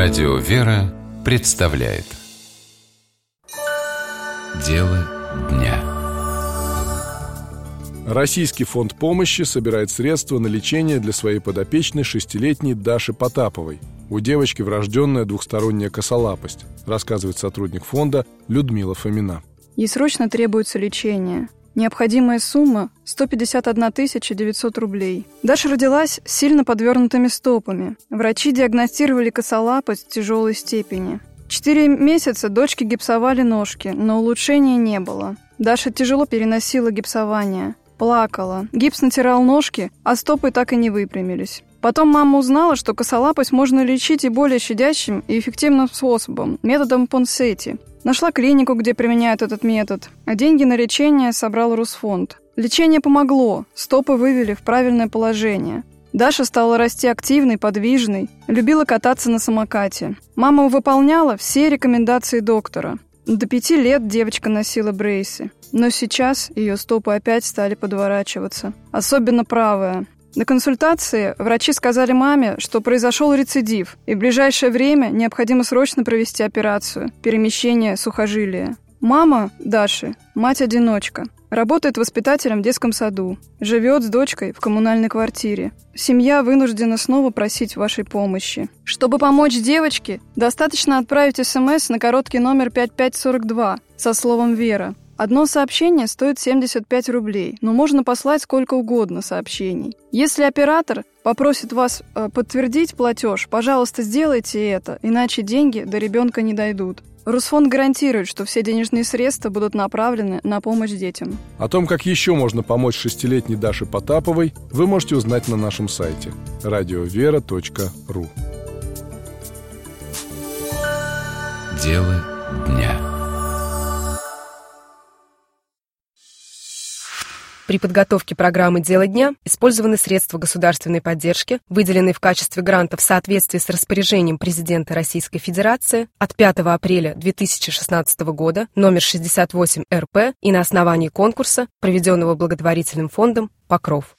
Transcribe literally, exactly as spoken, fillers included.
Радио «Вера» представляет Дело дня. Российский фонд помощи собирает средства на лечение для своей подопечной шестилетней Даши Потаповой. У девочки врожденная двухсторонняя косолапость, рассказывает сотрудник фонда Людмила Фомина. Ей срочно требуется лечение. Необходимая сумма – сто пятьдесят одна тысяча девятьсот рублей. Даша родилась с сильно подвернутыми стопами. Врачи диагностировали косолапость тяжелой степени. Четыре месяца дочке гипсовали ножки, но улучшения не было. Даша тяжело переносила гипсование, плакала. Гипс натирал ножки, а стопы так и не выпрямились. Потом мама узнала, что косолапость можно лечить и более щадящим и эффективным способом – методом Понсетти. Нашла клинику, где применяют этот метод, а деньги на лечение собрал Русфонд. Лечение помогло, стопы вывели в правильное положение. Даша стала расти активной, подвижной, любила кататься на самокате. Мама выполняла все рекомендации доктора. До пяти лет девочка носила брейсы, но сейчас ее стопы опять стали подворачиваться, особенно правая. На консультации врачи сказали маме, что произошел рецидив, и в ближайшее время необходимо срочно провести операцию – перемещение сухожилия. Мама Даши – мать-одиночка, работает воспитателем в детском саду, живет с дочкой в коммунальной квартире. Семья вынуждена снова просить вашей помощи. Чтобы помочь девочке, достаточно отправить смс на короткий номер пять пять сорок два со словом «Вера». Одно сообщение стоит семьдесят пять рублей, но можно послать сколько угодно сообщений. Если оператор попросит вас э, подтвердить платеж, пожалуйста, сделайте это, иначе деньги до ребенка не дойдут. Русфонд гарантирует, что все денежные средства будут направлены на помощь детям. О том, как еще можно помочь шестилетней Даше Потаповой, вы можете узнать на нашем сайте радио вера точка ру. Дело дня. При подготовке программы «Дело дня» использованы средства государственной поддержки, выделенные в качестве гранта в соответствии с распоряжением президента Российской Федерации от пятого апреля две тысячи шестнадцатого года, номер шестьдесят восемь эр пэ, и на основании конкурса, проведенного благотворительным фондом «Покров».